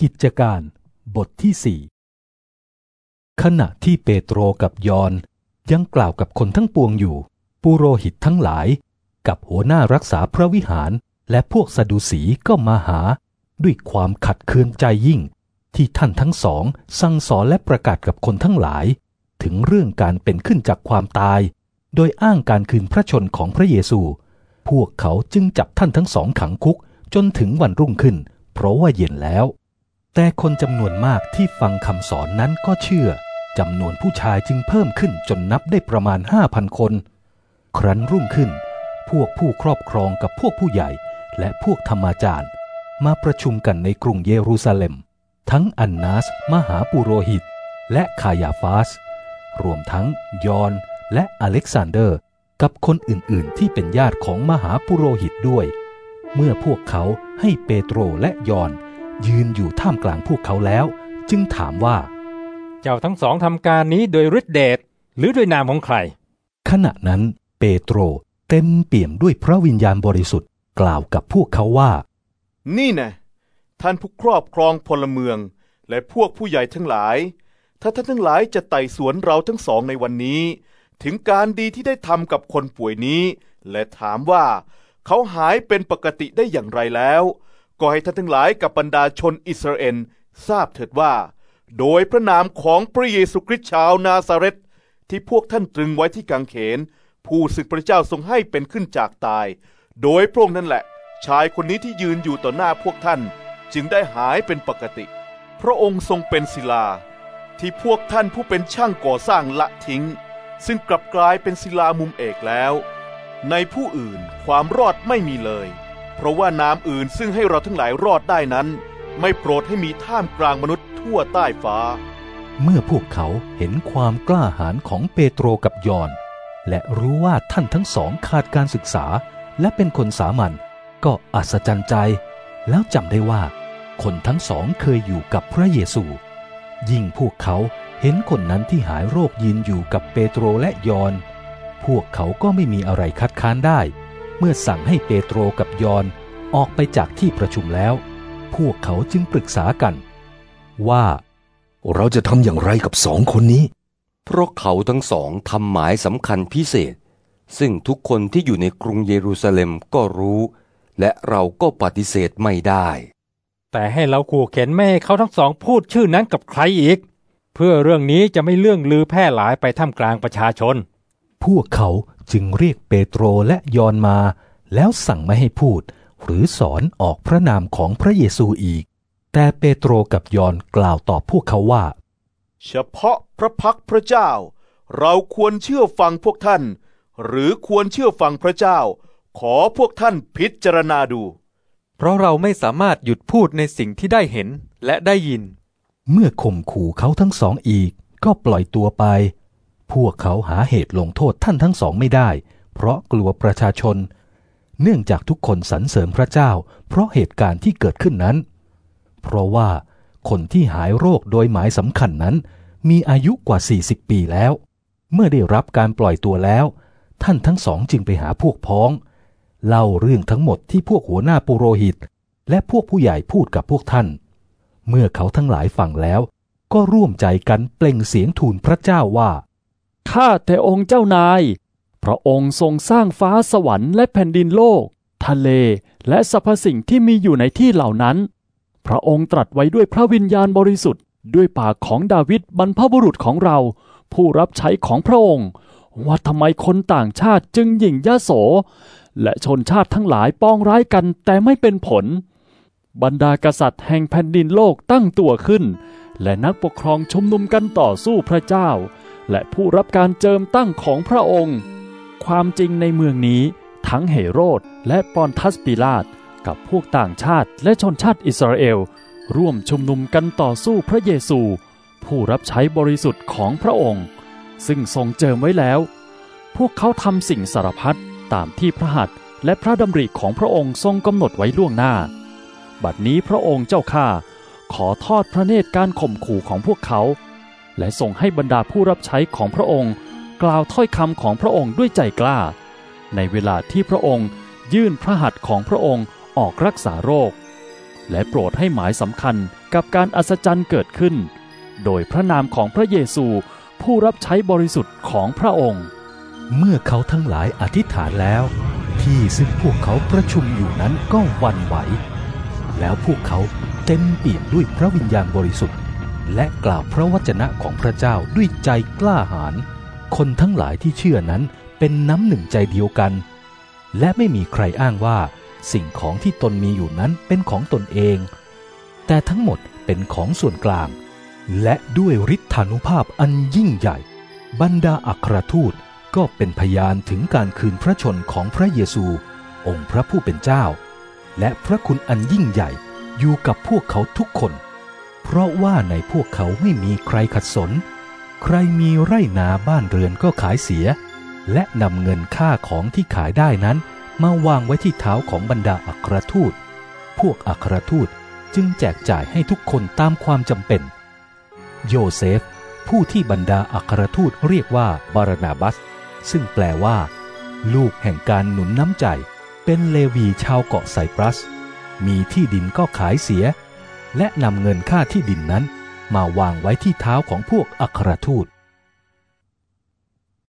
กิจการบทที่ 4ขณะที่เปโตรกับยอห์นยังกล่าวกับคนทั้งปวงอยู่ปุโรหิตทั้งหลายกับหัวหน้ารักษาพระวิหารและพวกซาดูสีก็มาหาด้วยความขัดเคืองใจยิ่งที่ท่านทั้งสองสั่งสอนและประกาศกับคนทั้งหลายถึงเรื่องการเป็นขึ้นจากความตายโดยอ้างการคืนพระชนของพระเยซูพวกเขาจึงจับท่านทั้งสองขังคุกจนถึงวันรุ่งขึ้นเพราะว่าเย็นแล้วแต่คนจำนวนมากที่ฟังคำสอนนั้นก็เชื่อจำนวนผู้ชายจึงเพิ่มขึ้นจนนับได้ประมาณ 5,000 คนครั้นรุ่งขึ้นพวกผู้ครอบครองกับพวกผู้ใหญ่และพวกธรรมาจารย์มาประชุมกันในกรุงเยรูซาเล็มทั้งอันนาสมหาปุโรหิตและคายาฟาสรวมทั้งยอห์นและอเล็กซานเดอร์กับคนอื่นๆที่เป็นญาติของมหาปุโรหิตด้วยเมื่อพวกเขาให้เปโตรและยอห์นยืนอยู่ท่ามกลางพวกเขาแล้วจึงถามว่าเจ้าทั้งสองทำการนี้โดยฤทธิเดชหรือโดยนามของใครขณะนั้นเปโตรเต็มเปี่ยมด้วยพระวิญญาณบริสุทธิ์กล่าวกับพวกเขาว่านี่นะท่านผู้ครอบครองพลเมืองและพวกผู้ใหญ่ทั้งหลายถ้าท่านทั้งหลายจะไต่สวนเราทั้งสองในวันนี้ถึงการดีที่ได้ทำกับคนป่วยนี้และถามว่าเขาหายเป็นปกติได้อย่างไรแล้วก็ให้ท่านทั้งหลายกับบรรดาชนอิสราเอลทราบเถิดว่าโดยพระนามของพระเยซูคริสต์ชาวนาซาเรตที่พวกท่านตรึงไว้ที่กางเขนผู้ซึ่งพระเจ้าทรงให้เป็นขึ้นจากตายโดยพระองค์นั่นแหละชายคนนี้ที่ยืนอยู่ต่อหน้าพวกท่านจึงได้หายเป็นปกติพระองค์ทรงเป็นศิลาที่พวกท่านผู้เป็นช่างก่อสร้างละทิ้งซึ่งกลับกลายเป็นศิลามุมเอกแล้วในผู้อื่นความรอดไม่มีเลยเพราะว่านามอื่นซึ่งให้เราทั้งหลายรอดได้นั้นไม่โปรดให้มีท่ามกลางมนุษย์ทั่วใต้ฟ้าเมื่อพวกเขาเห็นความกล้าหาญของเปโตรกับยอห์นและรู้ว่าท่านทั้งสองขาดการศึกษาและเป็นคนสามัญก็อัศจรรย์ใจแล้วจำได้ว่าคนทั้งสองเคยอยู่กับพระเยซูยิ่งพวกเขาเห็นคนนั้นที่หายโรคยืนอยู่กับเปโตรและยอห์นพวกเขาก็ไม่มีอะไรคัดค้านได้เมื่อสั่งให้เปโตรกับยอห์นออกไปจากที่ประชุมแล้วพวกเขาจึงปรึกษากันว่าเราจะทำอย่างไรกับสองคนนี้เพราะเขาทั้งสองทำหมายสำคัญพิเศษซึ่งทุกคนที่อยู่ในกรุงเยรูซาเล็มก็รู้และเราก็ปฏิเสธไม่ได้แต่ให้เราขู่เข็นไม่ให้เขาทั้งสองพูดชื่อนั้นกับใครอีกเพื่อเรื่องนี้จะไม่เลื่องลือแพร่หลายไปท่ามกลางประชาชนพวกเขาจึงเรียกเปโตรและยอห์นมาแล้วสั่งไม่ให้พูดหรือสอนออกพระนามของพระเยซูอีกแต่เปโตรกับยอห์นกล่าวตอบพวกเขาว่าเฉพาะพระพักพระเจ้าเราควรเชื่อฟังพวกท่านหรือควรเชื่อฟังพระเจ้าขอพวกท่านพิจารณาดูเพราะเราไม่สามารถหยุดพูดในสิ่งที่ได้เห็นและได้ยินเมื่อข่มขู่เขาทั้งสองอีกก็ปล่อยตัวไปพวกเขาหาเหตุลงโทษท่านทั้งสองไม่ได้เพราะกลัวประชาชนเนื่องจากทุกคนสรรเสริญพระเจ้าเพราะเหตุการณ์ที่เกิดขึ้นนั้นเพราะว่าคนที่หายโรคโดยหมายสำคัญนั้นมีอายุกว่า40 ปีแล้วเมื่อได้รับการปล่อยตัวแล้วท่านทั้งสองจึงไปหาพวกพ้องเล่าเรื่องทั้งหมดที่พวกหัวหน้าปุโรหิตและพวกผู้ใหญ่พูดกับพวกท่านเมื่อเขาทั้งหลายฟังแล้วก็ร่วมใจกันเปล่งเสียงทูลพระเจ้าว่าข้าแต่องค์เจ้านายพระองค์ทรงสร้างฟ้าสวรรค์และแผ่นดินโลกทะเลและสรรพสิ่งที่มีอยู่ในที่เหล่านั้นพระองค์ตรัสไว้ด้วยพระวิญญาณบริสุทธิ์ด้วยปากของดาวิดบรรพบุรุษของเราผู้รับใช้ของพระองค์ว่าทำไมคนต่างชาติจึงหยิ่งยโสและชนชาติทั้งหลายปองร้ายกันแต่ไม่เป็นผลบรรดากษัตริย์แห่งแผ่นดินโลกตั้งตัวขึ้นและนักปกครองชุมนุมกันต่อสู้พระเจ้าและผู้รับการเจิมตั้งของพระองค์ความจริงในเมืองนี้ทั้งเฮโรดและปอนทัสปิลาตกับพวกต่างชาติและชนชาติอิสราเอลร่วมชุมนุมกันต่อสู้พระเยซูผู้รับใช้บริสุทธิ์ของพระองค์ซึ่งทรงเจิมไว้แล้วพวกเขาทำสิ่งสารพัดตามที่พระหัตถ์และพระดำริของพระองค์ทรงกำหนดไว้ล่วงหน้าบัดนี้พระองค์เจ้าข้าขอทอดพระเนตรการข่มขู่ของพวกเขาและทรงให้บรรดาผู้รับใช้ของพระองค์กล่าวถ้อยคำของพระองค์ด้วยใจกล้าในเวลาที่พระองค์ยื่นพระหัตถ์ของพระองค์ออกรักษาโรคและโปรดให้หมายสำคัญกับการอัศจรรย์เกิดขึ้นโดยพระนามของพระเยซูผู้รับใช้บริสุทธิ์ของพระองค์เมื่อเขาทั้งหลายอธิษฐานแล้วที่ซึ่งพวกเขาประชุมอยู่นั้นก็หวั่นไหวแล้วพวกเขาเต็มเปี่ยมด้วยพระวิญญาณบริสุทธิ์และกล่าวพระวจนะของพระเจ้าด้วยใจกล้าหาญคนทั้งหลายที่เชื่อนั้นเป็นน้ำหนึ่งใจเดียวกันและไม่มีใครอ้างว่าสิ่งของที่ตนมีอยู่นั้นเป็นของตนเองแต่ทั้งหมดเป็นของส่วนกลางและด้วยฤทธานุภาพอันยิ่งใหญ่บรรดาอัครทูตก็เป็นพยานถึงการคืนพระชนของพระเยซูองค์พระผู้เป็นเจ้าและพระคุณอันยิ่งใหญ่อยู่กับพวกเขาทุกคนเพราะว่าในพวกเขาไม่มีใครขัดสนใครมีไร่นาบ้านเรือนก็ขายเสียและนำเงินค่าของที่ขายได้นั้นมาวางไว้ที่เท้าของบรรดาอัครทูตพวกอัครทูตจึงแจกจ่ายให้ทุกคนตามความจำเป็นโยเซฟผู้ที่บรรดาอัครทูตเรียกว่าบารานาบัสซึ่งแปลว่าลูกแห่งการหนุนน้ำใจเป็นเลวีชาวเกาะไซปรัสมีที่ดินก็ขายเสียและนำเงินค่าที่ดินนั้นมาวางไว้ที่เท้าของพวกอัครทูต